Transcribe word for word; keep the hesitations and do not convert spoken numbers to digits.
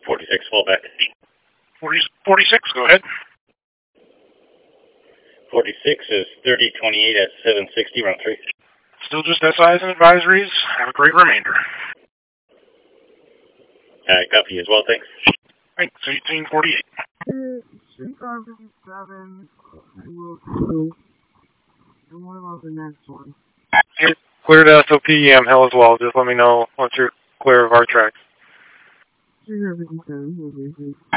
forty-six, fallback. forty, forty-six, go ahead. forty-six is thirty twenty-eight at seven sixty, round three. Still just S Is and advisories. Have a great remainder. Uh, copy as well, thanks. Thanks, eighteen forty-eight. Streetcar fifty-seven, we'll do, and what about the next one? You're clear to S O P E M Hell as well. Just let me know once you're clear of our tracks. Streetcar fifty-seven, we'll do.